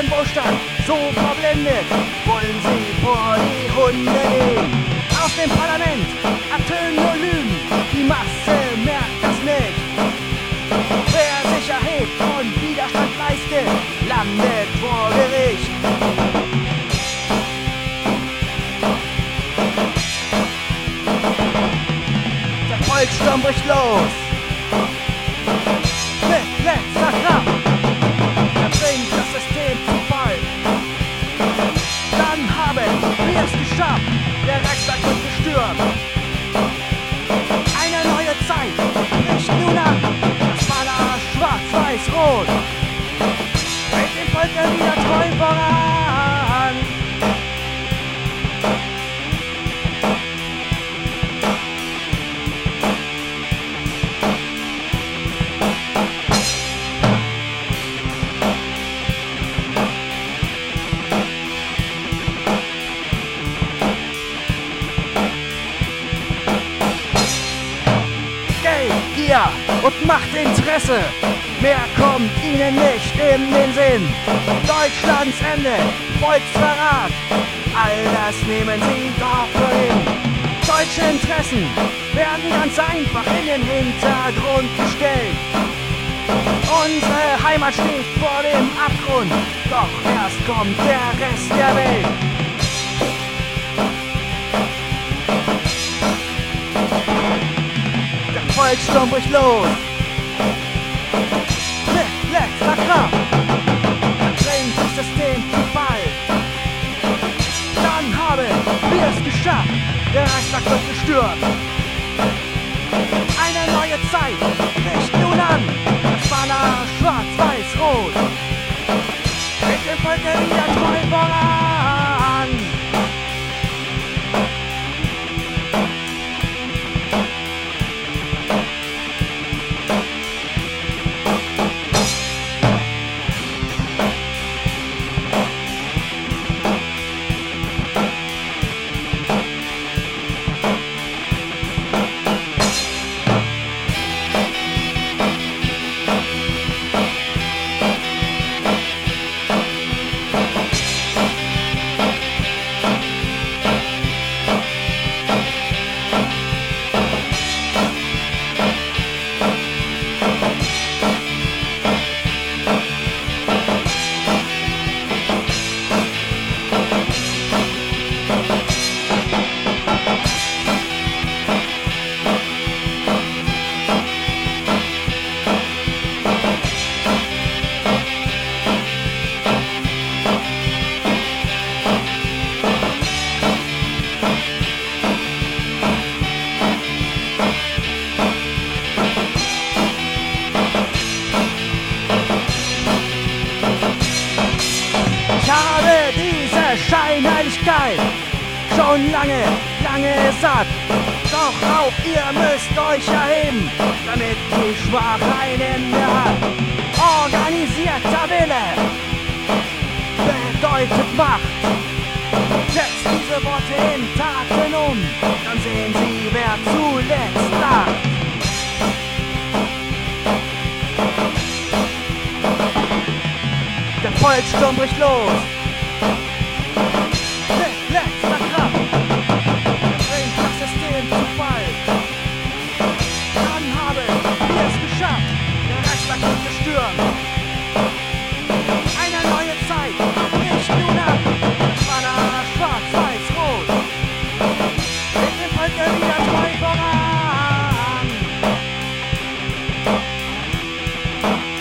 ihren Wohlstand so verblendet, wollen sie vor die Hunde gehen. Aus dem Parlament ertönen nur Lügen, die Masse merkt das nicht. Wer sich erhebt und Widerstand leistet, landet vor Gericht. Der Volkssturm bricht los. Mit letzter Kraft. Er bringt das System zu Fall. Dann haben wir es geschafft. Der Reichstag wird gestürmt. Eine neue Zeit bricht nun an. Das Banner schwarz-weiß-rot. Bringt dem Volke wieder treu voran. Und Machtinteresse, mehr kommt ihnen nicht in den Sinn. Deutschlands Ende, Volksverrat, all das nehmen sie dafür hin. Deutsche Interessen werden ganz einfach in den Hintergrund gestellt. Unsere Heimat steht vor dem Abgrund, doch erst kommt der Rest der Welt. Volkssturm bricht los. Mit letzter Kraft. Er bringt das System zu Fall. Dann haben wir es geschafft. Der Reichstag wird gestürmt. Eine neue Zeit bricht nun an. Das Banner schwarz-weiß-rot. Bringt dem Volke wieder treu voran. Scheinheiligkeit schon lange, lange satt. Doch auch ihr müsst euch erheben, damit die Schwache ein Ende hat. Organisierter Wille bedeutet Macht. Setzt diese Worte in Taten um, dann sehen Sie, wer zuletzt lacht. Der Volkssturm bricht los. Letzter Kraft, bringt das System zu Fall. Dann haben wir es geschafft, der Reichstag wird gestürmt. Eine neue Zeit bricht nun an, das Banner schwarz-weiß-rot. Bringt dem Volke wieder treu voran.